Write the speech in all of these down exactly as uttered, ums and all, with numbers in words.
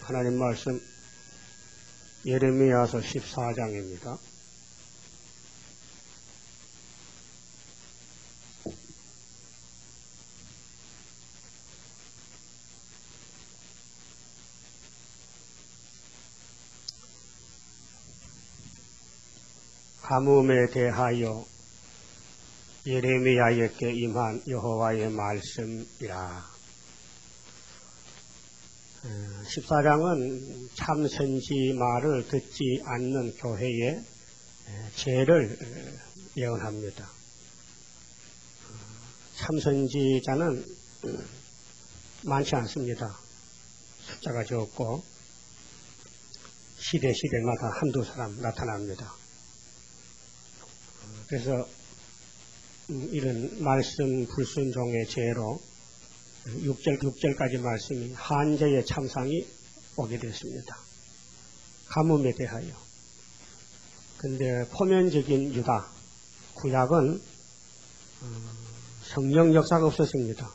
하나님 말씀 예레미야서 십사 장입니다. 가뭄에 대하여 예레미야에게 임한 여호와의 말씀이라. 십사 장은 참 선지 말을 듣지 않는 교회의 죄를 예언합니다. 참 선지자는 많지 않습니다. 숫자가 적고 시대 시대마다 한두 사람 나타납니다. 그래서 이런 말씀 불순종의 죄로 육 절, 육 절까지 말씀이 한재의 참상이 오게 됐습니다. 가뭄에 대하여. 근데 포면적인 유다, 구약은 성령 역사가 없었습니다.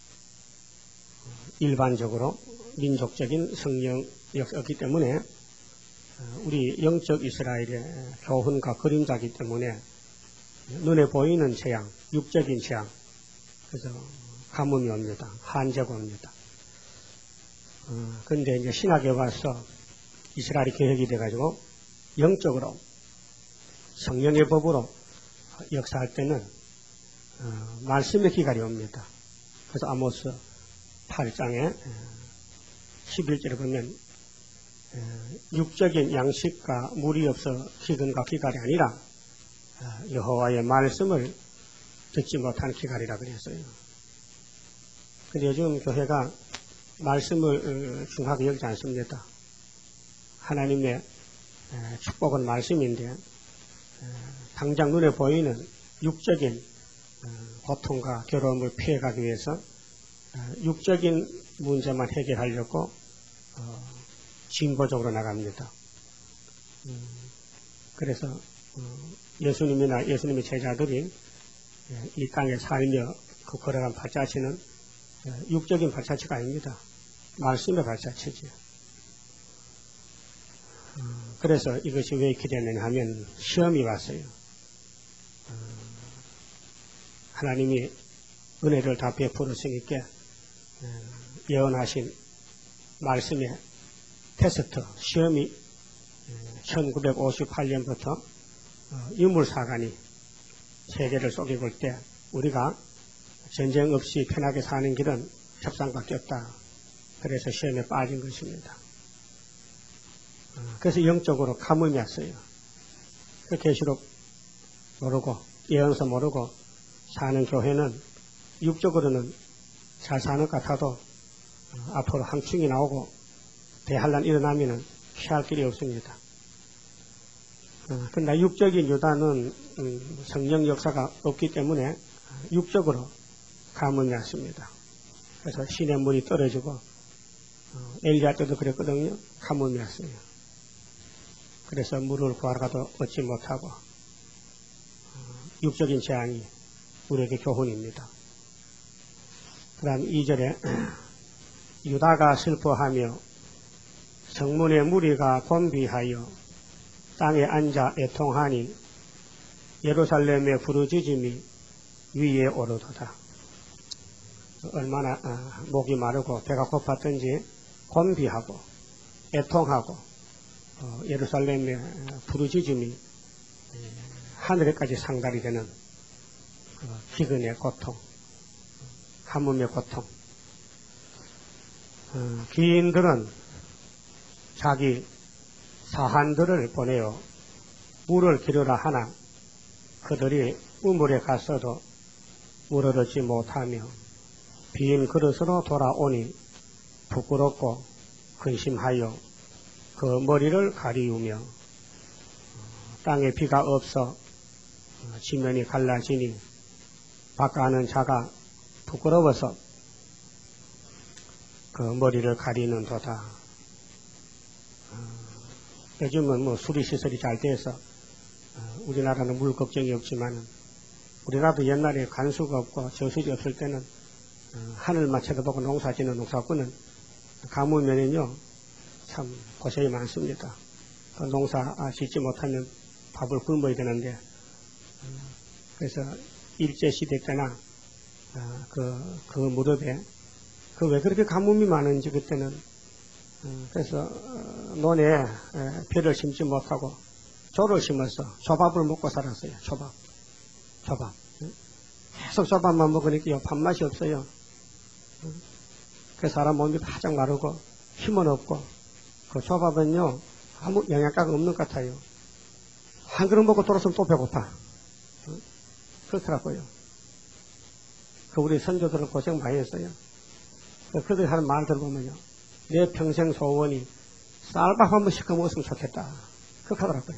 일반적으로 민족적인 성령 역사였기 때문에 우리 영적 이스라엘의 교훈과 그림자이기 때문에 눈에 보이는 재앙, 육적인 재앙, 그래서 가뭄이 옵니다. 한재가 옵니다. 어, 근데 이제 신학에 와서 이스라엘이 개혁이 돼가지고 영적으로 성령의 법으로 역사할 때는 어, 말씀의 기갈이 옵니다. 그래서 아모스 팔 장에 십일 절에 보면 육적인 양식과 물이 없어 기근과 기갈이 아니라 여호와의 말씀을 듣지 못한 기갈이라 그랬어요. 근데 요즘 교회가 말씀을 중하게 여기지 않습니다. 하나님의 축복은 말씀인데 당장 눈에 보이는 육적인 고통과 괴로움을 피해가기 위해서 육적인 문제만 해결하려고 진보적으로 나갑니다. 그래서 예수님이나 예수님의 제자들이 이 땅에 살며 그 걸어간 발자취는 육적인 발자취가 아닙니다. 말씀의 발자취죠. 그래서 이것이 왜 이렇게 되느냐 하면 시험이 왔어요. 하나님이 은혜를 다 베풀었으니까 예언하신 말씀의 테스트, 시험이 천구백오십팔 년부터 유물사관이 세계를 속여볼 때 우리가 전쟁 없이 편하게 사는 길은 협상밖에 없다. 그래서 시험에 빠진 것입니다. 그래서 영적으로 가뭄이 왔어요. 그 계시록 모르고 예언서 모르고 사는 교회는 육적으로는 잘 사는 것 같아도 앞으로 항충이 나오고 대환란 일어나면은 피할 길이 없습니다. 그러나 육적인 유다는 성령 역사가 없기 때문에 육적으로 가뭄이 왔습니다. 그래서 시냇물이 떨어지고 엘리야 때도 그랬거든요. 가뭄이 왔어요. 그래서 물을 구하러 가도 얻지 못하고 육적인 재앙이 우리에게 교훈입니다. 그 다음 이 절에 유다가 슬퍼하며 성문의 무리가 곤비하여 땅에 앉아 애통하니 예루살렘의 부르짖음이 위에 오르도다. 얼마나 목이 마르고 배가 고팠던지 곤비하고 애통하고 예루살렘의 부르짖음이 하늘에까지 상달이 되는 기근의 고통, 가뭄의 고통. 귀인들은 자기 사한들을 보내어 물을 기르라 하나 그들이 우물에 갔어도 물을 얻지 못하며 빈 그릇으로 돌아오니 부끄럽고 근심하여 그 머리를 가리우며 땅에 비가 없어 지면이 갈라지니 바가는 자가 부끄러워서 그 머리를 가리는 도다. 요즘은 뭐 수리시설이 잘 돼서 우리나라는 물 걱정이 없지만 우리나라도 옛날에 관수가 없고 저수지 없을 때는 하늘만 쳐다보고 농사 짓는 농사꾼은 가뭄에는요 참 고생이 많습니다. 또 농사 짓지 못하면 밥을 굶어야 되는데, 그래서 일제시대 때나 그, 그 무렵에 그 왜 그렇게 가뭄이 많은지 그때는 그래서 논에 벼를 심지 못하고 조를 심어서 조밥을 먹고 살았어요. 조밥. 조밥. 계속 조밥만 먹으니까 밥맛이 없어요. 그래서 사람 몸이 바짝 마르고 힘은 없고 그 조밥은요 아무 영양가가 없는 것 같아요. 한 그릇 먹고 돌아서면 또 배고파. 그렇더라고요. 그 우리 선조들은 고생 많이 했어요. 그들이 하는 말 들어보면요. 내 평생 소원이 쌀밥 한번 시켜 먹었으면 좋겠다. 그렇게 하더라고요.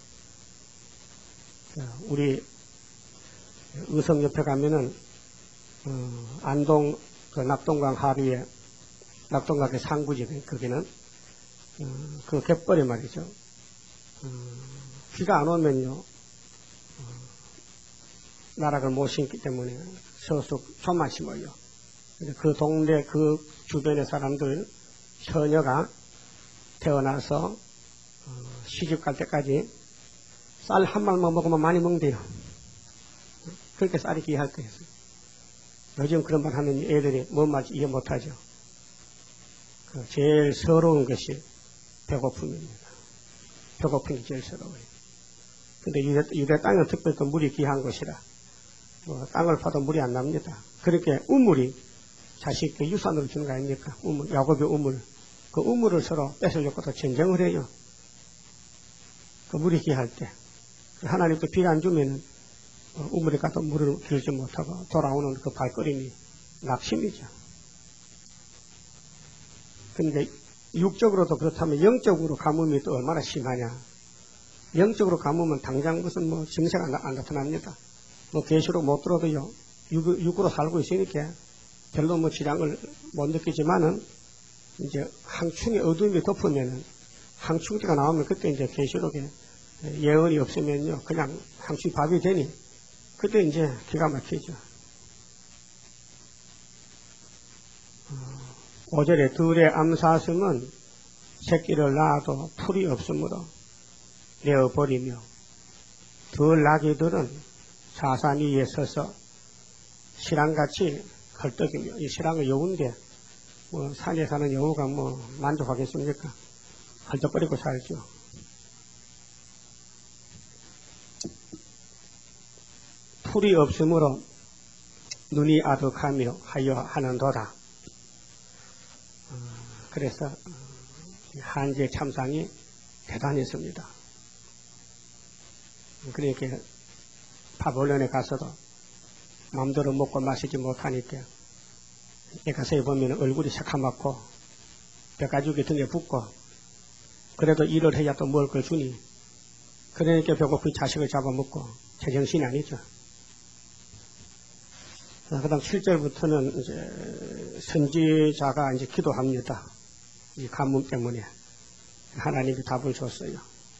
우리 의성 옆에 가면은, 어, 안동, 그 낙동강 하류에, 낙동강의 상구지, 거기는, 어, 그 갯벌이 말이죠. 어, 비가 안 오면요, 어, 나락을 못 심기 때문에 서숙 좀만 심어요. 그 동네 그 주변의 사람들 처녀가 태어나서 어, 시집 갈 때까지 쌀 한 말만 먹으면 많이 먹대요. 그렇게 쌀이 귀할 거였어요. 요즘 그런 말 하면 애들이 뭔 말인지 이해 못하죠. 그 제일 서러운 것이 배고픔입니다. 배고픈 게 제일 서러워요. 근데 유대, 유대 땅은 특별히 또 물이 귀한 곳이라 뭐 땅을 파도 물이 안 납니다. 그렇게 우물이 자식의 유산으로 주는 거 아닙니까? 우물, 야곱의 우물. 그 우물을 서로 뺏어줬고 또 전쟁을 해요. 그 물이 귀할 때. 하나님도 비가 안 주면은 우물에 가도 물을 길지 못하고 돌아오는 그 발걸음이 낙심이죠. 근데 육적으로도 그렇다면 영적으로 가뭄이 또 얼마나 심하냐. 영적으로 가뭄은 당장 무슨 뭐 증세가 안, 안 나타납니다. 뭐 계시로 못 들어도요. 육, 육으로 살고 있으니까 별로 뭐 지장을 못 느끼지만은 이제 항충의 어둠이 덮으면은 항충기가 나오면 그때 이제 계시록에 예언이 없으면요 그냥 항충 밥이 되니 그때 이제 기가 막히죠. 오 절에 들의 암사슴은 새끼를 낳아도 풀이 없으므로 내어버리며 들 나귀들은 사산 위에 서서 실랑같이 헐떡이며 이 실랑은 여우인데 뭐 산에 사는 여우가 뭐 만족하겠습니까? 헐떡거리고 살죠. 풀이 없으므로 눈이 아득하며 하여 하는도다. 어, 그래서 한지의 참상이 대단했습니다. 그러니까 바벨론에 가서도 마음대로 먹고 마시지 못하니까 에가서에 보면 얼굴이 새카맣고 뼈가죽이 등에 붙고 그래도 일을 해야 또 먹을 걸 주니 그러니까 배고픈 자식을 잡아먹고 제정신이 아니죠. 그 다음 칠 절부터는 이제 선지자가 이제 기도합니다. 이 가뭄 때문에 하나님이 답을 줬어요.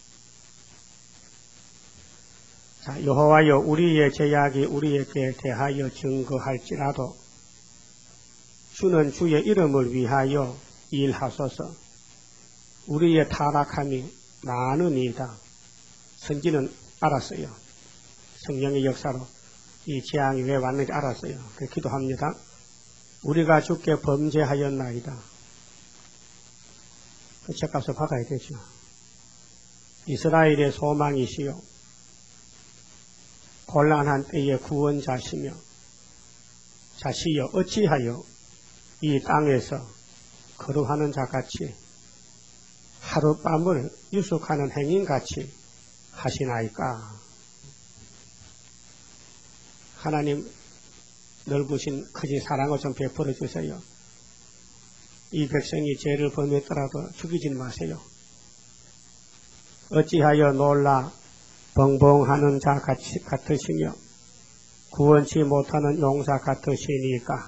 자, 여호와여 우리의 죄악이 우리에게 대하여 증거할지라도 주는 주의 이름을 위하여 일하소서. 우리의 타락함이 많으니이다. 선지는 알았어요. 성령의 역사로 이 재앙이 왜 왔는지 알았어요. 그래서 기도합니다. 우리가 주께 범죄하였나이다. 그 죄값을 받아야 되죠. 이스라엘의 소망이시요 곤란한 때의 구원자시며 자시여 어찌하여 이 땅에서 거룩하는 자같이 하룻밤을 유숙하는 행인같이 하시나이까. 하나님 넓으신 크신 사랑을 좀 베풀어 주세요. 이 백성이 죄를 범했더라도 죽이지 마세요. 어찌하여 놀라 벙벙하는 자 같이, 같으시며 구원치 못하는 용사 같으시니까.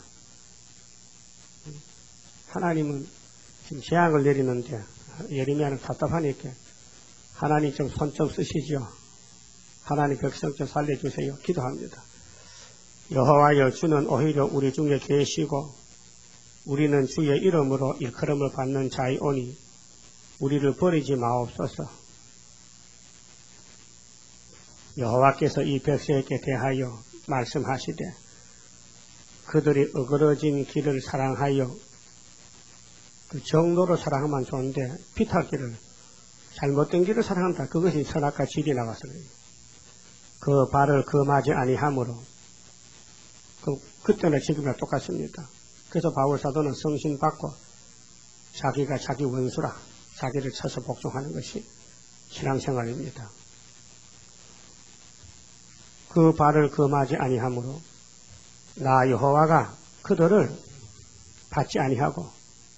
하나님은 지금 재앙을 내리는데 예레미야는 답답하니까 하나님 좀 손 좀 쓰시죠. 하나님 백성 좀 살려주세요. 기도합니다. 여호와여 주는 오히려 우리 중에 계시고 우리는 주의 이름으로 일컬음을 받는 자이오니 우리를 버리지 마옵소서. 여호와께서 이 백성에게 대하여 말씀하시되 그들이 어그러진 길을 사랑하여 그 정도로 사랑하면 좋은데 비탈길을 잘못된 길을 사랑한다. 그것이 선악과 질이 나와서 그 발을 금하지 아니하므로 그, 그때나 지금이나 똑같습니다. 그래서 바울 사도는 성신 받고 자기가 자기 원수라 자기를 쳐서 복종하는 것이 신앙생활입니다. 그 발을 금하지 아니하므로 나 여호와가 그들을 받지 아니하고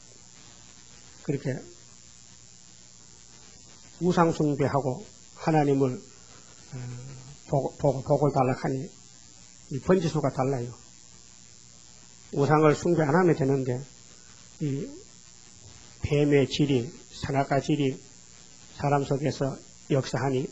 그렇게 우상 숭배하고 하나님을 복, 복, 복을 달라하니 이 번지수가 달라요. 우상을 숭배 안 하면 되는데 이 뱀의 질이 선악과 질이 사람 속에서 역사하니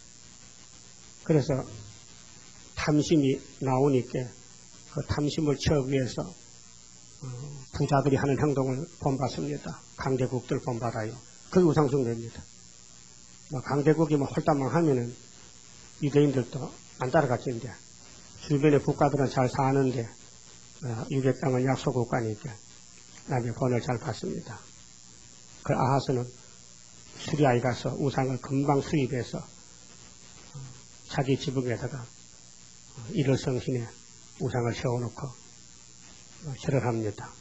그래서 탐심이 나오니까 그 탐심을 채우기 위해서 부자들이 하는 행동을 본받습니다. 강대국들 본받아요. 그게 우상숭배입니다. 강대국이 뭐 홀딱만 하면은 유대인들도 안 따라갔는데 주변의 국가들은 잘 사는데 유대 땅은 약소국가니까 남의 권을 잘 받습니다. 그 아하스는 수리아에 가서 우상을 금방 수입해서 자기 지붕에다가 일월성신에 우상을 세워놓고 절을 합니다.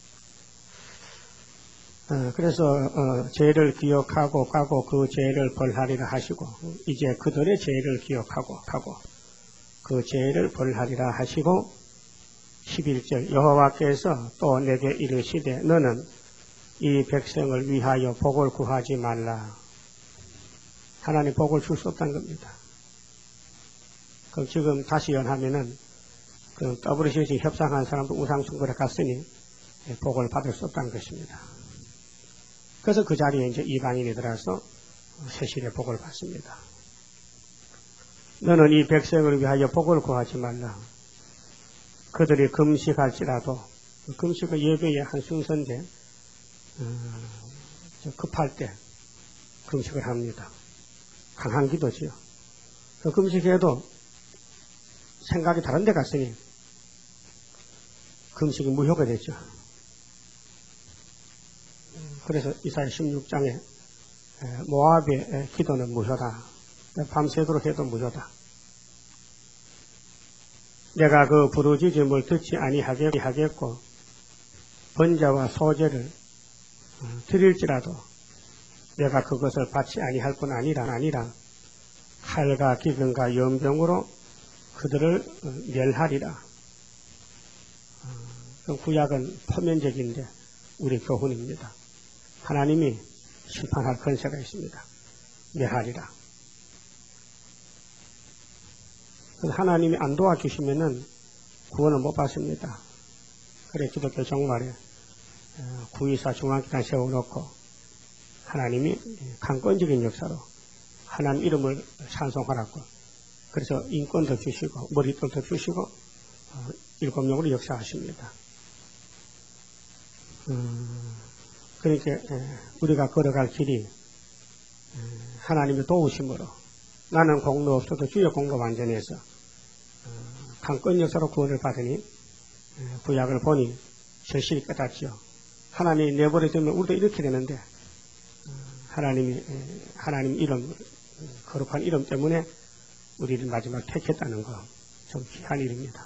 그래서 죄를 기억하고 가고 그 죄를 벌하리라 하시고 이제 그들의 죄를 기억하고 가고 그 죄를 벌하리라 하시고 십일 절 여호와께서 또 내게 이르시되 너는 이 백성을 위하여 복을 구하지 말라. 하나님 복을 줄 수 없다는 겁니다. 그럼 지금 다시 연하면은 그 더블유씨씨 협상한 사람도 우상숭배에 갔으니 복을 받을 수 없다는 것입니다. 그래서 그 자리에 이제 이방인이 들어서 세실의 복을 받습니다. 너는 이 백성을 위하여 복을 구하지 말라. 그들이 금식할지라도 금식은 예배의 한 순서인데 음, 급할 때 금식을 합니다. 강한 기도지요. 그 금식해도 생각이 다른 데 갔으니 금식이 무효가 되죠. 그래서 이사야 십육 장에 모압의 기도는 무효다. 밤새도록 해도 무효다. 내가 그 부르짖음을 듣지 아니하겠고 번제와 소제를 드릴지라도 내가 그것을 받지 아니할 뿐 아니라 아니라 칼과 기근과 연병으로 그들을 멸하리라. 구약은 표면적인데 우리 교훈입니다. 하나님이 심판할 권세가 있습니다. 멸하리라. 하나님이 안 도와주시면은 구원을 못 받습니다. 그래 기독교 정말에 구이사 중앙기관 세워놓고 하나님이 강권적인 역사로 하나님 이름을 찬송하라고 그래서 인권도 주시고 머릿돌도 주시고 일곱 명으로 역사하십니다. 음, 그러니까 우리가 걸어갈 길이 하나님의 도우심으로 나는 공로 없어도 주의 공로 완전해서 강권 역사로 구원을 받으니 구약을 보니 절실히 깨닫지요. 하나님이 내버려 두면 우리도 이렇게 되는데 하나님이 하나님 이름 거룩한 이름 때문에 우리를 마지막 택했다는 거 좀 귀한 일입니다.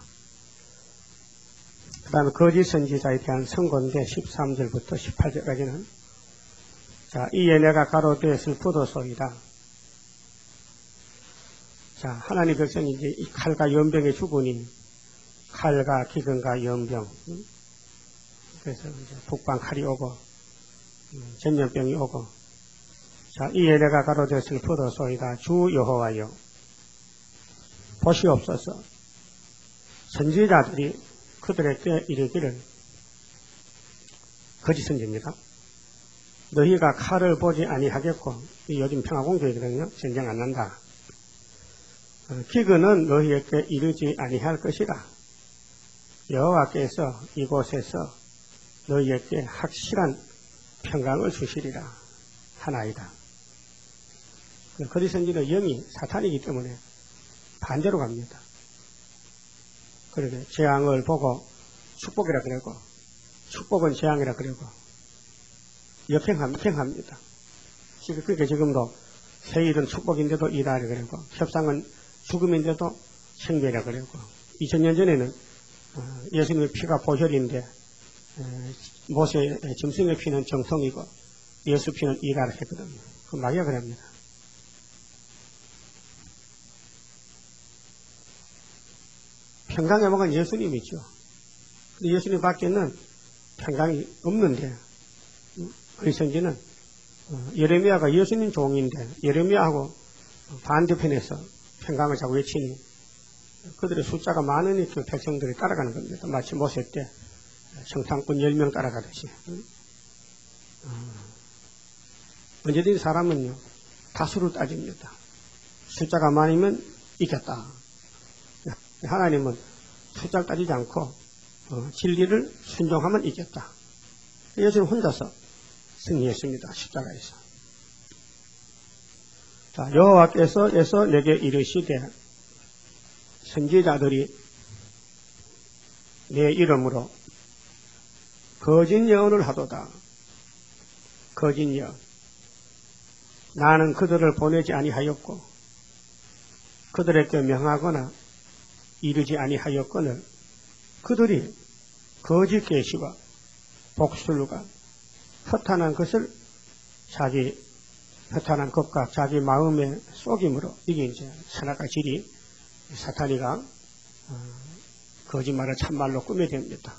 그 다음에 거짓 선지자에 대한 선고인데 십삼 절부터 십팔 절까지는 자 이에 내가 가로되 슬프도소이다. 자 하나님 백성이 이제 이 칼과 연병에 죽으니 칼과 기근과 연병 음? 그래서 이제 북방 칼이 오고 음, 전염병이 오고 자 이에 내가 가로되 슬프도소이다. 주 여호와여 보시옵소서. 선지자들이 그들에게 이르기를 거짓 선지입니다. 너희가 칼을 보지 아니하겠고 요즘 평화공주이거든요. 전쟁 안 난다. 기근은 너희에게 이르지 아니할 것이다. 여호와께서 이곳에서 너희에게 확실한 평강을 주시리라. 하나이다. 거짓 선지는 영이 사탄이기 때문에 반대로 갑니다. 그러게 재앙을 보고 축복이라 그러고 축복은 재앙이라 그러고 역행합니다. 그러니까 지금도 세일은 축복인데도 이다라 그러고 협상은 죽음인데도 생명이라 그러고 이천 년 전에는 예수님의 피가 보혈인데 모세의 짐승의 피는 정성이고 예수 피는 이다라 했거든요. 그 마귀가 그럽니다. 평강의 왕은 예수님이죠. 예수님 밖에는 평강이 없는데 의선지는 예레미야가 예수님 종인데 예레미야하고 반대편에서 평강을 자꾸 외치니 그들의 숫자가 많으니 그 백성들이 따라가는 겁니다. 마치 모세 때 성탄꾼 열 명 따라가듯이. 언제든지 사람은요 다수를 따집니다. 숫자가 많으면 이겼다. 하나님은 숫자를 따지지 않고 어, 진리를 순종하면 이겼다. 예수는 혼자서 승리했습니다. 십자가에서. 자, 여호와께서에서 내게 이르시되 선지자들이 내 이름으로 거짓 예언을 하도다. 거짓 예언. 나는 그들을 보내지 아니하였고 그들에게 명하거나 이르지 아니하였거늘 그들이 거짓 계시와 복술과 허탄한 것을 자기 허탄한 것과 자기 마음의 속임으로 이게 이제 선악과 질이 사탄이가 어, 거짓말을 참말로 꾸며댑니다.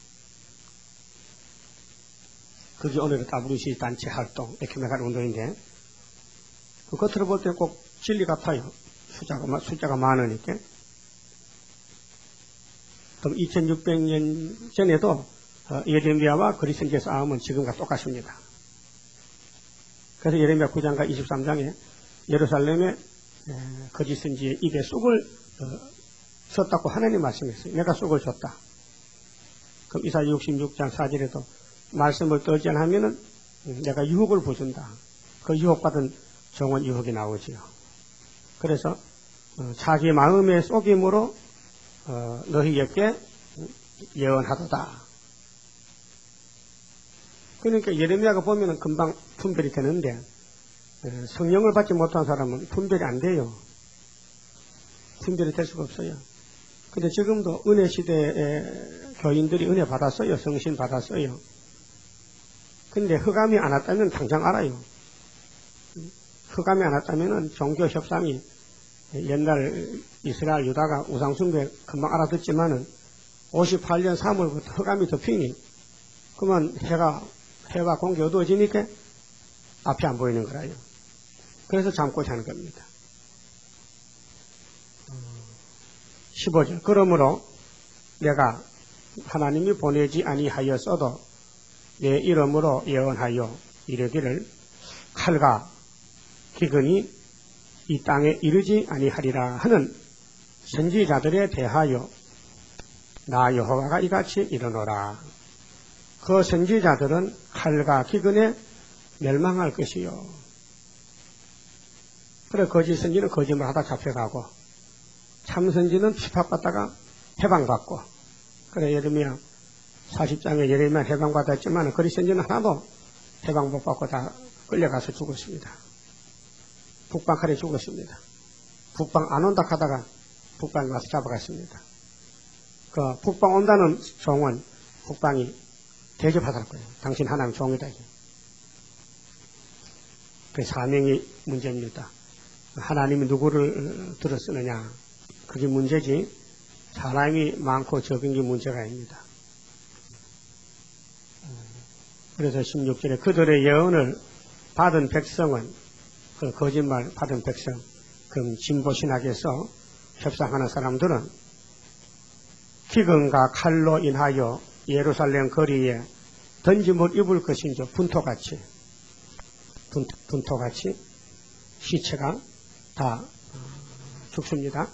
그게 오늘의 더블유씨 단체 활동, 에큐메갈 운동인데 그 겉으로 볼 때 꼭 진리 같아요. 숫자가, 숫자가 많으니까. 그럼 이천육백 년 전에도 예레미야와 거짓 선지의 싸움은 지금과 똑같습니다. 그래서 예레미야 구 장과 이십삼 장에 예루살렘의 거짓 선지의 입에 쑥을 줬다고 하나님 말씀했어요. 내가 쑥을 줬다. 그럼 이사야 육십육 장 사 절에도 말씀을 떨지 않으면은 내가 유혹을 부준다. 그 유혹받은 정원 유혹이 나오지요. 그래서 자기 마음의 속임으로 어, 너희에게 예언하도다. 그러니까 예레미야가 보면은 금방 분별이 되는데 성령을 받지 못한 사람은 분별이 안 돼요. 분별이 될 수가 없어요. 근데 지금도 은혜 시대의 교인들이 은혜 받았어요. 성신 받았어요. 근데 흑암이 안 왔다면 당장 알아요. 흑암이 안 왔다면은 종교 협상이 옛날 이스라엘 유다가 우상숭배 금방 알아듣지만은 오십팔 년 삼월부터 흑암이 덮이니 그러면 해가 해와 공기 어두워지니까 앞이 안 보이는 거라요. 그래서 잠꼬시 하는 겁니다. 십오 절 그러므로 내가 하나님이 보내지 아니하였어도 내 이름으로 예언하여 이르기를 칼과 기근이 이 땅에 이르지 아니하리라 하는 선지자들에 대하여 나 여호와가 이같이 이르노라. 그 선지자들은 칼과 기근에 멸망할 것이요. 그래 거짓 선지는 거짓말하다 잡혀가고 참 선지는 핍박받다가 해방받고 그래 예레미야 사십 장에 예레미야 해방받았지만 거짓 선지는 하나도 해방 못 받고 다 끌려가서 죽었습니다. 북방칼에 죽었습니다. 북방 안 온다 하다가 북방에 와서 잡아갔습니다. 그 북방 온다는 종은 북방이 대접하더라고요. 거예요. 당신 하나님 종이다. 그 사명이 문제입니다. 하나님이 누구를 들어 쓰느냐 그게 문제지 사람이 많고 적은 게 문제가 아닙니다. 그래서 십육 절에 그들의 예언을 받은 백성은 그 거짓말 받은 백성, 그 진보신학에서 협상하는 사람들은 기근과 칼로 인하여 예루살렘 거리에 던짐을 입을 것인지 분토같이 분토, 분토같이 시체가 다 죽습니다.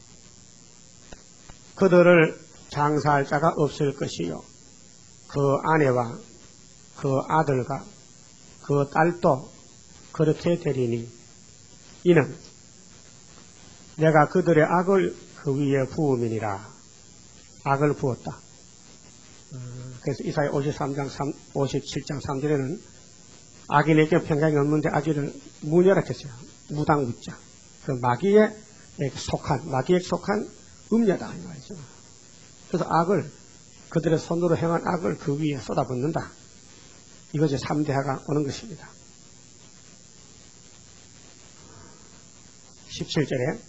그들을 장사할 자가 없을 것이요 그 아내와 그 아들과 그 딸도 그렇게 되리니 이는 내가 그들의 악을 그 위에 부음이니라. 악을 부었다. 그래서 이사야 오십삼 장 삼, 오십칠 장 삼 절에는 악인에게 평강이 없는데 악인을 무녀라 했어요. 무당무자. 그 마귀에 속한, 마귀에 속한 음녀다. 이 말이죠. 그래서 악을, 그들의 손으로 행한 악을 그 위에 쏟아붓는다. 이것이 삼 대하가 오는 것입니다. 십칠 절에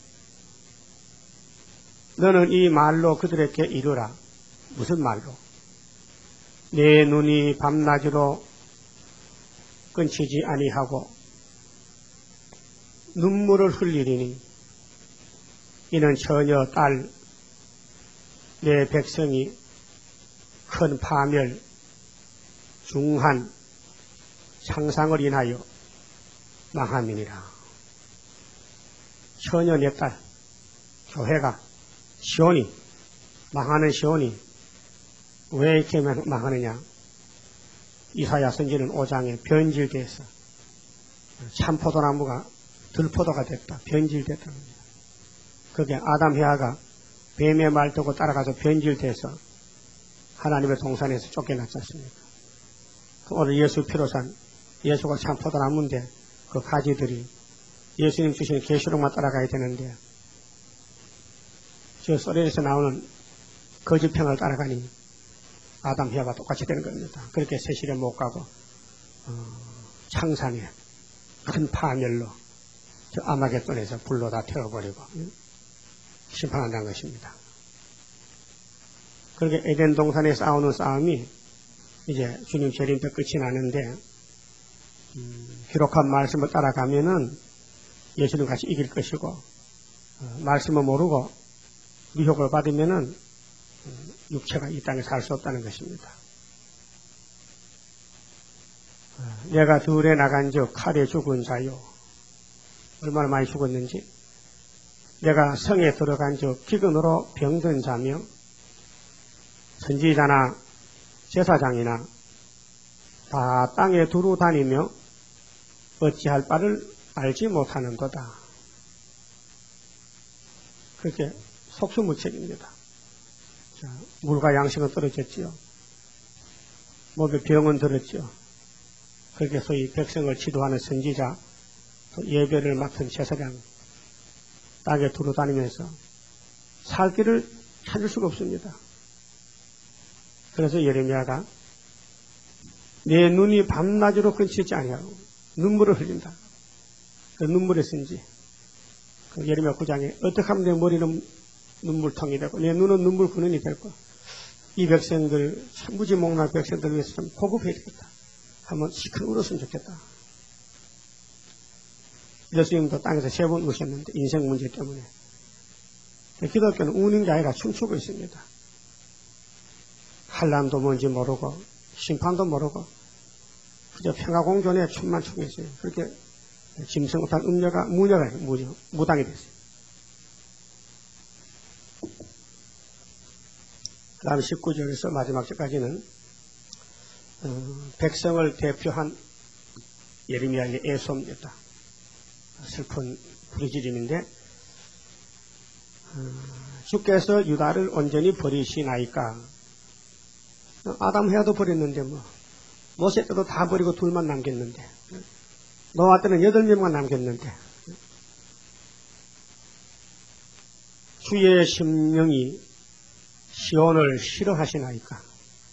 너는 이 말로 그들에게 이르라. 무슨 말로? 내 눈이 밤낮으로 끊치지 아니하고 눈물을 흘리리니 이는 처녀 딸 내 백성이 큰 파멸 중한 상상을 인하여 망함이니라. 처녀 내 딸 교회가 시온이 망하는 시온이 왜 이렇게 망하느냐? 이사야 선지는 오 장에 변질돼서 참포도나무가 들포도가 됐다. 변질됐다는 겁니다. 그게 아담 헤아가 뱀의 말 듣고 따라가서 변질돼서 하나님의 동산에서 쫓겨났지 않습니까? 오늘 예수 피로 산 예수가 참포도나무인데 그 가지들이 예수님 주시는 계시록만 따라가야 되는데 저 소리에서 나오는 거짓평을 따라가니 아담 헤아가 똑같이 되는 겁니다. 그렇게 세실에 못 가고 어, 창산에 큰 파멸로 저 아마겟돈에서 불로 다 태워버리고 심판한다는 것입니다. 그렇게 에덴 동산에 싸우는 싸움이 이제 주님 재림 때 끝이 나는데 음, 기록한 말씀을 따라가면은 예수님 같이 이길 것이고 어, 말씀을 모르고 미혹을 받으면은 육체가 이 땅에 살 수 없다는 것입니다. 내가 들에 나간즉 칼에 죽은 자요. 얼마나 많이 죽었는지. 내가 성에 들어간즉 기근으로 병든 자며 선지자나 제사장이나 다 땅에 두루 다니며 어찌할 바를 알지 못하는도다. 그렇게 속수무책입니다. 자, 물과 양식은 떨어졌지요. 몸에 병은 들었지요. 그렇게 소위 백성을 지도하는 선지자, 또 예배를 맡은 제사장, 땅에 두루 다니면서 살 길을 찾을 수가 없습니다. 그래서 예레미야가 내 눈이 밤낮으로 끊치지 아니하고 눈물을 흘린다. 그 눈물의 선지. 그 예레미야 구 장에 어떻게 하면 내 머리는 눈물통이 되고 내 눈은 눈물 근원이 되고 이 백성들 무지몽란 백성들 위해서 좀 보급해야 되겠다. 한번 시큰 울었으면 좋겠다. 예수님도 땅에서 세 번 우셨는데 인생 문제 때문에 기독교는 우는 게 아니라 춤추고 있습니다. 환난도 뭔지 모르고 심판도 모르고 그저 평화공존에 춤만 추고 있어요. 그렇게 짐승 못한 음녀가 무녀가 무녀, 무당이 됐어요. 그 다음 십구 절에서 마지막 절까지는 어, 백성을 대표한 예레미야의 애소입니다. 슬픈 부르짖음인데 어, 주께서 유다를 온전히 버리시나이까. 아담 헤아도 버렸는데 뭐 모세 때도 다 버리고 둘만 남겼는데 노아 때는 여덟 명만 남겼는데 주의 심령이 시온을 싫어하시나이까.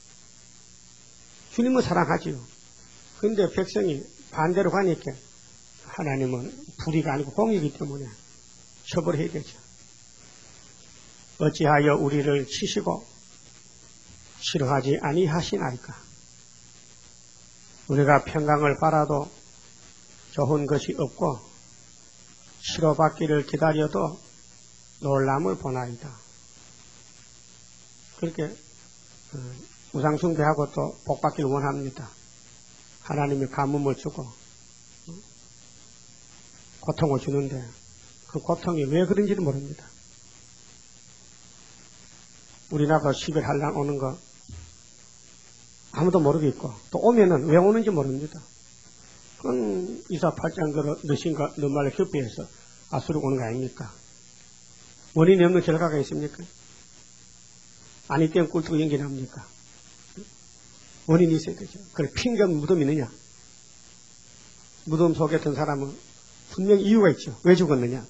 주님은 사랑하지요. 그런데 백성이 반대로 가니까 하나님은 불의가 아니고 공이기 때문에 처벌해야 되죠. 어찌하여 우리를 치시고 싫어하지 아니하시나이까. 우리가 평강을 바라도 좋은 것이 없고 치료받기를 기다려도 놀람을 보나이다. 그렇게 우상숭배하고 또 복받기를 원합니다. 하나님이 가뭄을 주고 고통을 주는데 그 고통이 왜 그런지를 모릅니다. 우리나라도 십일 한란 오는 거 아무도 모르겠고 또 오면은 왜 오는지 모릅니다. 그건 이사팔장대로 너신과 너 말을 협의해서 아수르 오는 거 아닙니까? 원인이 없는 결과가 있습니까? 아니 때문에 꿀뜨고 연기납니까? 원인이 있어야 되죠. 그래, 핑계 없는 무덤이 있느냐? 무덤 속에 든 사람은 분명히 이유가 있죠. 왜 죽었느냐?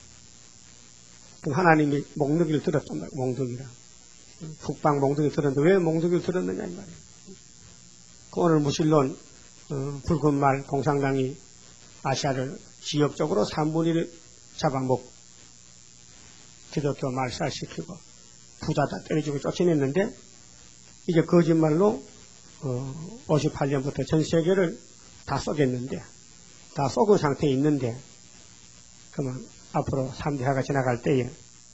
그럼 하나님이 몽둥이를 들었단 말이에요. 몽둥이라. 북방 몽둥이 들었는데 왜 몽둥이를 들었느냐 이 말이에요. 그 오늘 무신론 어, 붉은 말 공산당이 아시아를 지역적으로 삼분의 일을 잡아먹고 기독교 말살시키고 부자다 때려주고 쫓아냈는데 이제 거짓말로 어, 오십팔 년부터 전 세계를 다 쏘겠는데 다 쏘은 상태에 있는데 그러면 앞으로 삼 대화가 지나갈 때에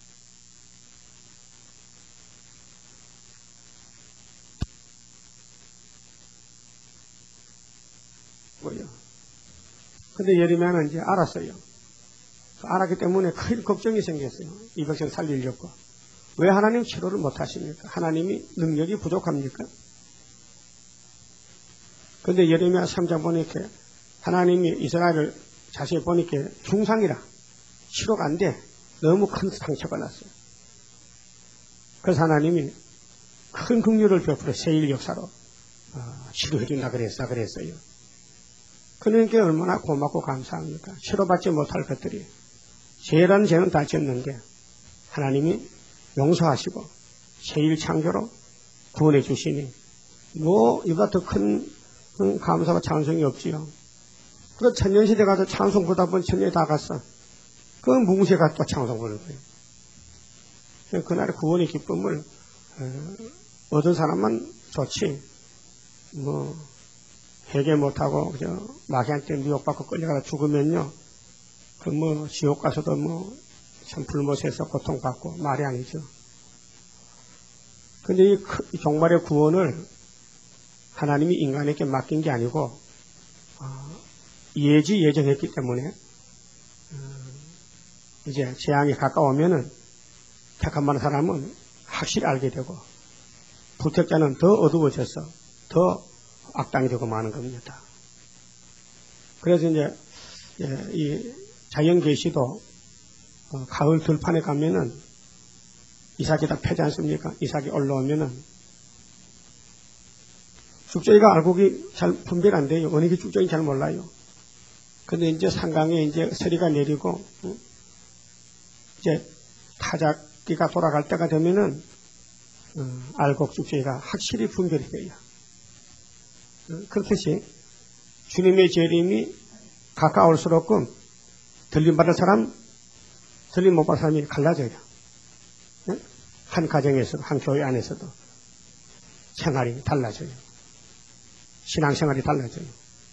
뭐요? 근데 예레미야는 이제 알았어요. 알았기 때문에 큰 걱정이 생겼어요. 이 백성 살리려고. 왜 하나님 치료를 못하십니까? 하나님이 능력이 부족합니까? 근데 예레미야 삼 장 보니까 하나님이 이스라엘을 자세히 보니까 중상이라 치료가 안 돼. 너무 큰 상처가 났어요. 그래서 하나님이 큰 긍휼을 베풀어 세일 역사로 어, 치료해준다 그랬어, 그랬어요. 그러니까 얼마나 고맙고 감사합니까? 치료받지 못할 것들이 죄라는 죄는 다 졌는데 하나님이 용서하시고 세일 창조로 구원해 주시니 뭐 이보다 더 큰 감사와 찬송이 없지요. 그래서 천년시대 가서 찬송 부르다 보니 천년이 다 갔어. 그 뭉세 가서 또 찬송 부르는 거예요. 그날의 구원의 기쁨을 얻은 사람만 좋지 뭐 회개 못하고 그저 마귀한테 미혹받고 끌려가다 죽으면요 그 뭐 지옥 가서도 뭐 참 불못에서 고통받고 말이 아니죠. 근데 이, 이 종말의 구원을 하나님이 인간에게 맡긴 게 아니고 어, 예지 예정했기 때문에 어, 이제 재앙이 가까우면은 택한 많은 사람은 확실히 알게 되고 부택자는 더 어두워져서 더 악당이 되고 마는 겁니다. 그래서 이제 이 자연계시도 어, 가을 들판에 가면은 이삭이 다 펴지 않습니까? 이삭이 올라오면은 죽정이가 알곡이 잘 분별 안 돼요. 어느 게 죽정이 잘 몰라요. 근데 이제 상강에 이제 서리가 내리고 어? 이제 타작기가 돌아갈 때가 되면은 어, 알곡 죽정이가 확실히 분별이 돼요. 어, 그렇듯이 주님의 재림이 가까울수록 들림 받을 사람, 들림 못 받을 사람이 갈라져요. 어? 한 가정에서도, 한 교회 안에서도 생활이 달라져요. 신앙생활이 달라져요.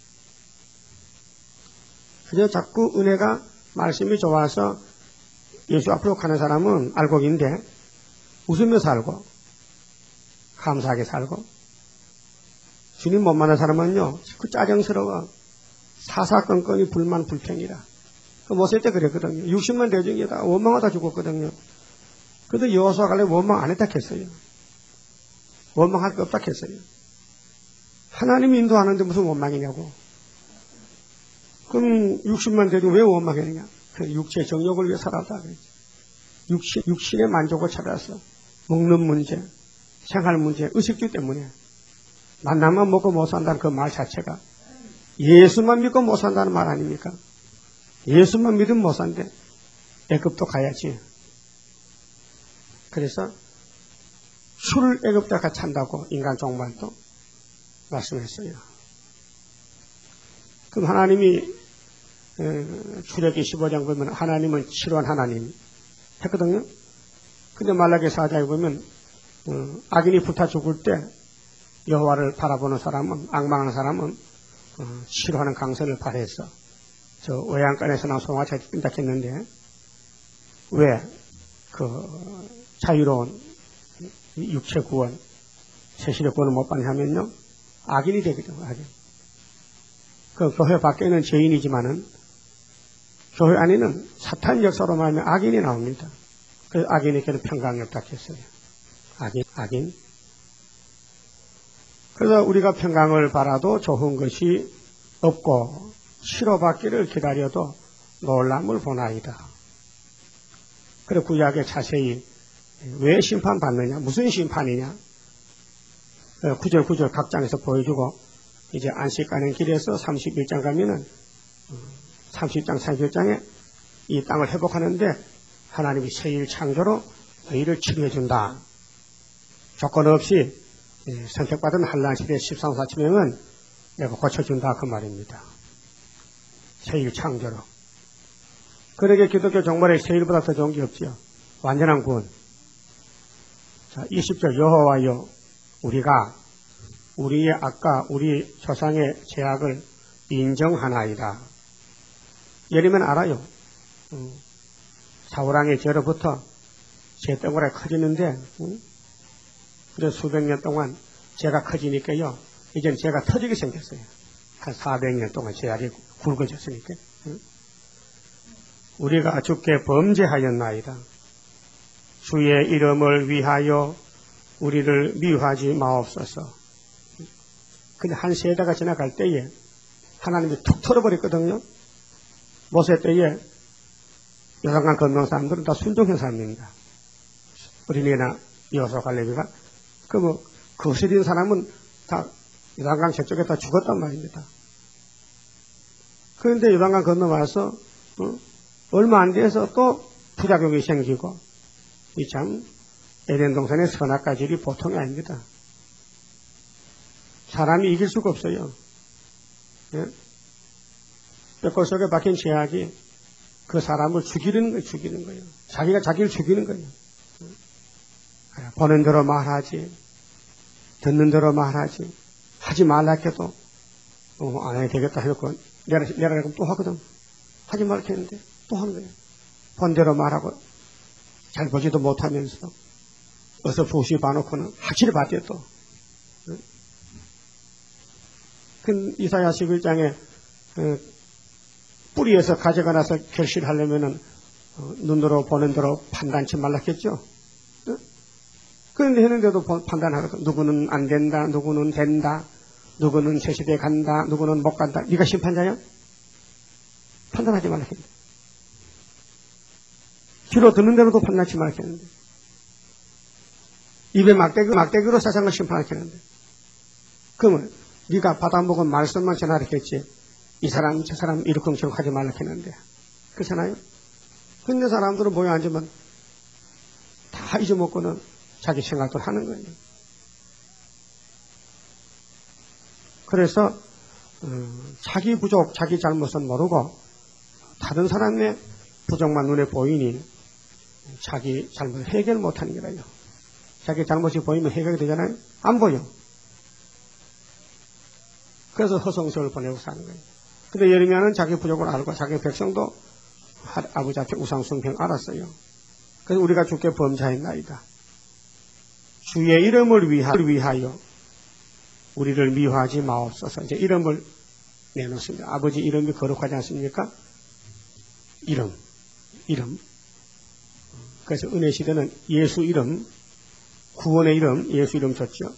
그래서 자꾸 은혜가 말씀이 좋아서 예수 앞으로 가는 사람은 알곡인데 웃으며 살고 감사하게 살고 주님 못 만난 사람은요 그 짜증스러워 사사건건이 불만 불평이라 그 모세 때 그랬거든요. 육십만 대중이다 원망하다 죽었거든요. 그래도 여호수아가 갈래 원망 안 했다 했어요. 원망할 게 없다 했어요. 하나님이 인도하는데 무슨 원망이냐고. 그럼 육십만 대중 왜 원망했느냐. 그 육체의 정욕을 위해 살았다 그랬죠. 육신, 육신의 만족을 찾아서 먹는 문제, 생활 문제, 의식주 때문에 만나만 먹고 못 산다는 그 말 자체가 예수만 믿고 못 산다는 말 아닙니까? 예수만 믿으면 못 산대. 애굽도 가야지. 그래서 술을 애굽다 같이 찬다고 인간 종말도 말씀했어요. 그럼 하나님이 출애굽기 십오 장 보면 하나님은 치료한 하나님 했거든요. 근데 말라기 사 장에 보면 악인이 불타 죽을 때 여호와를 바라보는 사람은 악망하는 사람은 치료하는 강선을 발해서 저 외양간에서 나온 송아지가 뛴다 했는데 왜 그 자유로운 육체 구원 세실의 구원을 못 받냐면요 악인이 되거든요. 악인. 그 교회 밖에는 죄인이지만은 교회 안에는 사탄 역사로 말하면 악인이 나옵니다. 그래서 악인에게는 평강이 없다 했어요. 악인, 악인. 그래서 우리가 평강을 바라도 좋은 것이 없고 치료받기를 기다려도 놀람을 보나이다. 그래 구약에 자세히 왜 심판받느냐, 무슨 심판이냐, 구절 구절 각 장에서 보여주고, 이제 안식 가는 길에서 삼십일 장 가면은 삼십 장, 삼십일 장에 이 땅을 회복하는데 하나님이 새일 창조로 너희를 치료해준다. 조건 없이 선택받은 한란 시대 십삼, 사천명은 내가 고쳐준다 그 말입니다. 새일 창조로. 그러게 기독교 종말에 새일보다 더 좋은 게 없지요. 완전한 구원. 자, 이십 절 여호와여 우리가 우리의 악과 우리 조상의 죄악을 인정하나이다. 예리면 알아요. 음, 사울왕의 죄로부터 죄덩어리가 커지는데 음? 그래서 수백 년 동안 죄가 커지니까요. 이제는 죄가 터지게 생겼어요. 한 사백 년 동안 죄악이 굵어졌으니까. 음? 우리가 주께 범죄하였나이다. 주의 이름을 위하여 우리를 미워하지 마옵소서. 근데 한 세대가 지나갈 때에 하나님이 툭 털어버렸거든요. 모세 때에 요단강 건너온 사람들은 다 순종한 사람입니다. 어린이나 여호수아 갈렙이가 그 뭐 거스린 사람은 다 요단강 저쪽에 다 죽었단 말입니다. 그런데 요단강 건너와서 어? 얼마 안 돼서 또 부작용이 생기고 이 참 에덴 동산의 선악과 질이 보통이 아닙니다. 사람이 이길 수가 없어요. 예? 뼈골 속에 박힌 죄악이 그 사람을 죽이는 거예요. 죽이는 거예요. 자기가 자기를 죽이는 거예요. 예? 보는 대로 말하지, 듣는 대로 말하지, 하지 말라 해도 어, 안 해야 되겠다 해놓고 내라 내라 그러면 또 하거든. 하지 말라 했는데 또 하는 거예요. 본 대로 말하고 잘 보지도 못하면서 어서 보시 봐놓고는 확실히 봤대요 또. 그 이사야 십일 장에 어, 뿌리에서 가져가 나서 결실하려면은 어, 눈으로 보는 대로 판단치 말랐겠죠. 어? 그런데 했는데도 판단하거든. 누구는 안 된다, 누구는 된다, 누구는 저 시대에 간다, 누구는 못 간다. 네가 심판자야? 판단하지 말랐겠는데. 귀로 듣는 대로도 판단하지 말랐겠는데. 입에 막대기, 막대기로 세상을 심판하겠는데. 그러면 네가 받아먹은 말씀만 전하라 했지. 이 사람 저 사람 이렇게 하지 말라 했는데. 그렇잖아요. 근데 사람들은 모여 앉으면 다 잊어먹고는 자기 생각도 하는 거예요. 그래서 음, 자기 부족, 자기 잘못은 모르고 다른 사람의 부족만 눈에 보이니 자기 잘못을 해결 못하는 거라요. 자기 잘못이 보이면 해결이 되잖아요. 안 보여. 그래서 허송세월 보내고 사는 거예요. 근데 예레미야는 자기 부족을 알고 자기 백성도 아버지 앞에 우상숭배를 알았어요. 그래서 우리가 주께 범죄하였나이다. 주의 이름을 위하여 우리를 미워하지 마옵소서. 이제 이름을 내놓습니다. 아버지 이름이 거룩하지 않습니까? 이름, 이름. 그래서 은혜 시대는 예수 이름, 구원의 이름, 예수 이름 줬죠.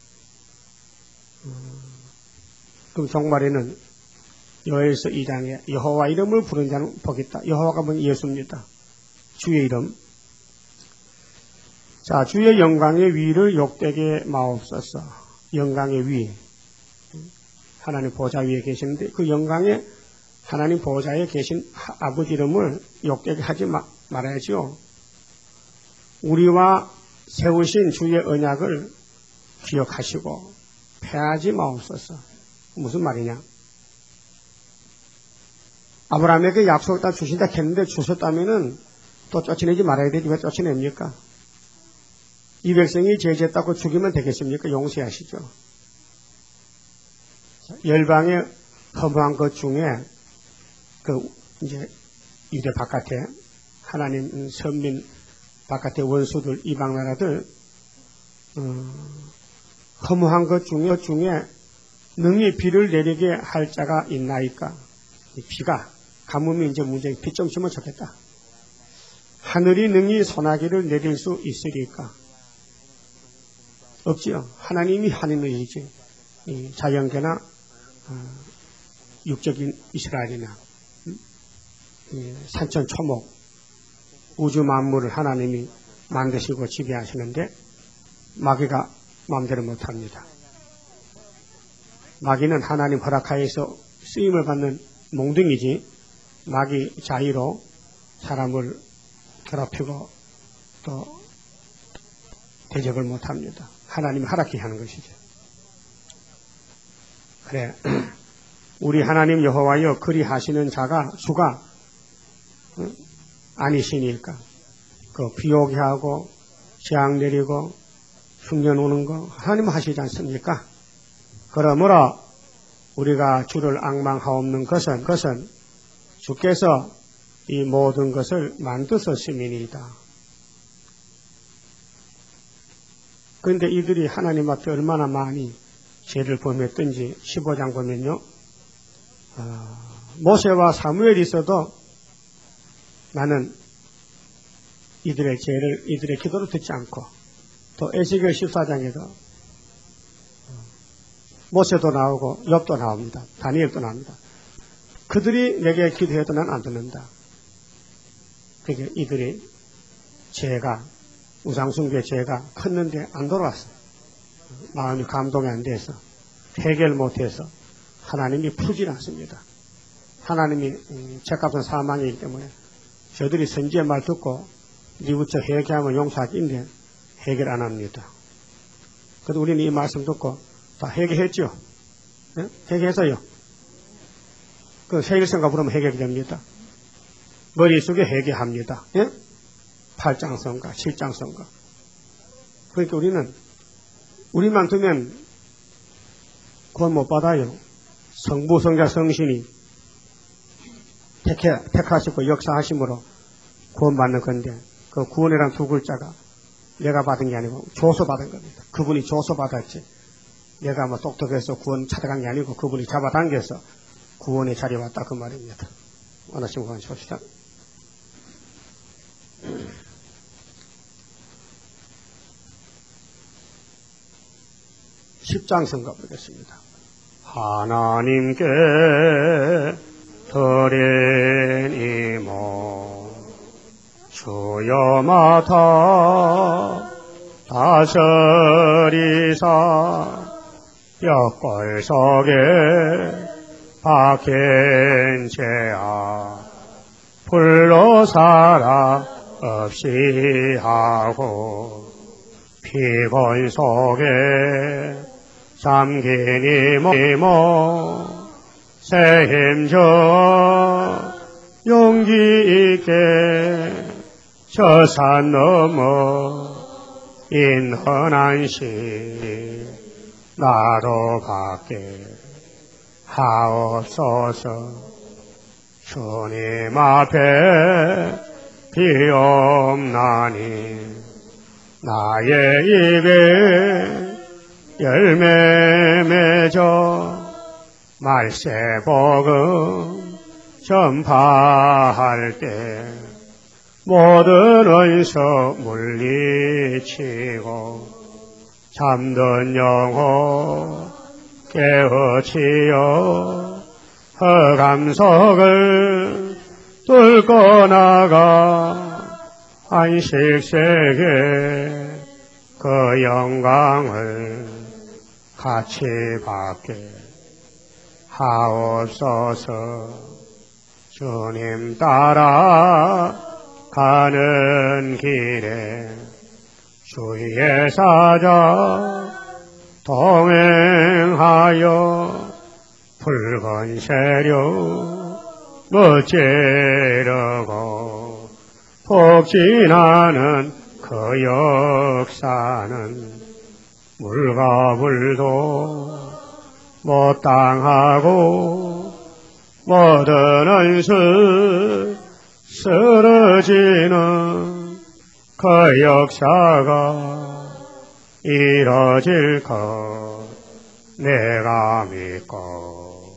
그럼 종말에는 요엘서 이 장에 여호와 이름을 부른 자는 복이 있다. 여호와가 뭔 예수입니다. 주의 이름. 자, 주의 영광의 위를 욕되게 마옵소서. 영광의 위. 하나님 보좌 위에 계시는데 그 영광의 하나님 보좌에 계신 아버지 이름을 욕되게 하지 마, 말아야죠. 우리와 세우신 주의 언약을 기억하시고 패하지 마옵소서. 무슨 말이냐? 아브라함에게 약속을 다 주신다 했는데 주셨다면은 또 쫓아내지 말아야 되지 왜 쫓아냅니까? 이 백성이 죄졌다고 죽이면 되겠습니까? 용서하시죠. 열방의 허무한 것 중에 그 이제 유대 바깥에 하나님 선민 바깥의 원수들 이방 나라들 어, 허무한 것 중에 중에 능히 비를 내리게 할 자가 있나이까? 비가 가뭄이 이제 문제 비 좀 주면 좋겠다. 하늘이 능히 소나기를 내릴 수 있으리까? 없지요. 하나님이 하는 일이지. 이 자연계나 어, 육적인 이스라엘이나 산천 초목 우주 만물을 하나님이 만드시고 지배하시는데 마귀가 마음대로 못합니다. 마귀는 하나님 허락하에서 쓰임을 받는 몽둥이지 마귀 자의로 사람을 괴롭히고 또 대적을 못합니다. 하나님이 허락해 하는 것이죠. 그래 우리 하나님 여호와여 그리하시는 자가 주가 어? 아니시니까 그 비 오게 하고 재앙 내리고 흉년 오는 거 하나님 하시지 않습니까? 그러므로 우리가 주를 앙망하옵는 것은 것은 주께서 이 모든 것을 만드셨음이니이다. 그런데 이들이 하나님 앞에 얼마나 많이 죄를 범했던지 십오 장 보면요. 어, 모세와 사무엘이 있어도 나는 이들의 죄를, 이들의 기도를 듣지 않고 또 에스겔 십사 장에도 모세도 나오고 욥도 나옵니다. 다니엘도 나옵니다. 그들이 내게 기도해도 난 안 듣는다. 그게 이들이 죄가 우상숭배 죄가 컸는데 안 돌아왔어요. 마음이 감동이 안 돼서 해결 못해서 하나님이 풀지 않습니다. 하나님이 죄값은 사망이기 때문에 저들이 선지의 말 듣고 니부터 회개하면 용서하기인데 해결 안 합니다. 그래도 우리는 이 말씀 듣고 다 회개했죠. 네? 회개해서요. 그 세일성가 부르면 해결이 됩니다. 머릿속에 회개합니다. 예? 팔장성가, 칠장성가. 그러니까 우리는 우리만 두면 구원 못 받아요. 성부, 성자, 성신이 택해, 택하시고 역사하심으로 구원받는 건데 그 구원이란 두 글자가 내가 받은 게 아니고 조소받은 겁니다. 그분이 조소받았지. 내가 뭐 똑똑해서 구원 찾아간 게 아니고 그분이 잡아당겨서 구원의 자리에 왔다 그 말입니다. 하나씩 보십시다. 십장성가 보겠습니다. 하나님께 드린 이모 주여 맡아 다스리사 뼈골 속에 박힌 죄악 불로 살아 없이 하고 피곤 속에 잠긴 이모 이모 새 힘줘 용기 있게 저 산 넘어 인헌한 시 나로 받게 하옵소서. 주님 앞에 비옵나니 나의 입에 열매 맺어 말세복음 전파할 때 모든 원수 물리치고 잠든 영혼 깨우치어 허감석을 뚫고 나가 안식세계 그 영광을 같이 받게 하옵소서. 주님 따라 가는 길에 주의 사자 동행하여 붉은 세력 멋지르고 폭진하는 그 역사는 물과 불도 못 당하고 모든 원수 쓰러지는 그 역사가 이뤄질 것 내가 믿고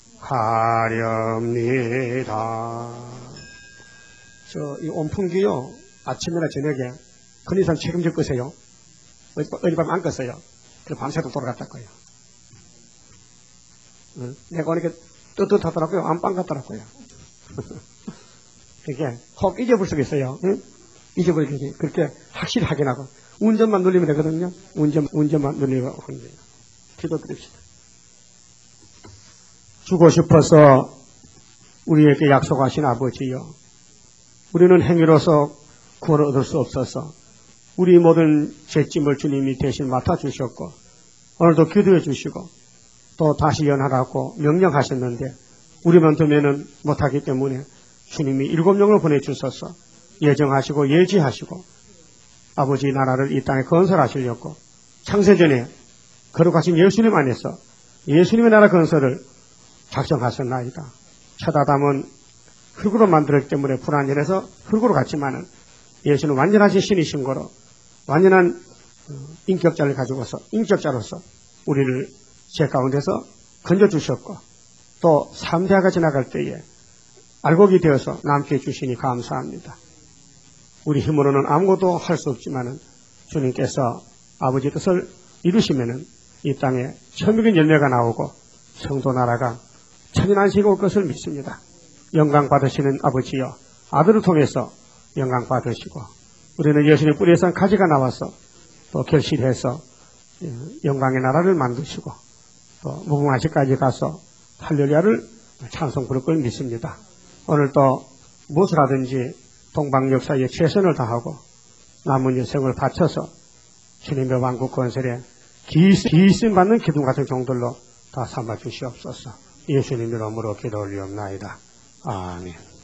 가렵니다. 저 이 온풍기요 아침이나 저녁에 근위선 책임질 거세요. 어젯밤 안 껐어요. 그래서 밤새도록 돌아갔다 거예요. 응? 내가 오니까 떳떳하더라고요. 안방 같더라고요. 이게 혹 잊어볼 수가 있어요. 응? 잊어버리게 그렇게 확실히 확인하고 운전만 눌리면 되거든요. 운전, 운전만 눌리면 하면 돼요. 기도드립시다. 주고 싶어서 우리에게 약속하신 아버지여, 우리는 행위로서 구원을 얻을 수 없어서 우리 모든 죄짐을 주님이 대신 맡아주셨고 오늘도 기도해 주시고 또 다시 연하라고 명령하셨는데 우리만 두면은 못하기 때문에 주님이 일곱 영을 보내주셔서 예정하시고 예지하시고 아버지 나라를 이 땅에 건설하시려고 창세전에 거룩하신 예수님 안에서 예수님의 나라 건설을 작정하셨나이다. 첫 아담은 흙으로 만들었기 때문에 불완전해서 흙으로 갔지만은 예수는 완전하신 신이신 거로 완전한 인격자를 가지고서 인격자로서 우리를 죄 가운데서 건져주셨고 또 삼 대가 지나갈 때에 알곡이 되어서 남게 해주시니 감사합니다. 우리 힘으로는 아무것도 할 수 없지만은 주님께서 아버지 뜻을 이루시면은 이 땅에 천국의 열매가 나오고 성도 나라가 천인안식이 올 것을 믿습니다. 영광 받으시는 아버지여, 아들을 통해서 영광 받으시고 우리는 예수님 뿌리에서 가지가 나와서 또 결실해서 영광의 나라를 만드시고 또 무궁화시까지 가서 할렐루야를 찬송 부를 걸 믿습니다. 오늘 또 무엇을 하든지 동방역사에 최선을 다하고 남은 인생을 바쳐서 주님의 왕국 건설에 기씀 받는 기둥 같은 종들로 다 삼아 주시옵소서. 예수님 이름으로 기도 올리옵나이다. 아멘.